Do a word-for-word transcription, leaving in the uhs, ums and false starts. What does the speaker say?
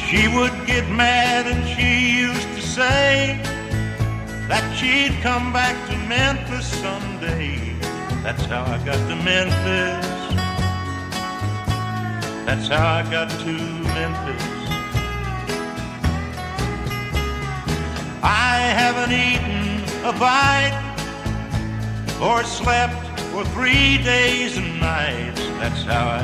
She would get mad and she used to say that she'd come back to Memphis someday. That's how I got to Memphis. That's how I got to Memphis. I haven't eaten a bite or slept for three days and nights. That's how I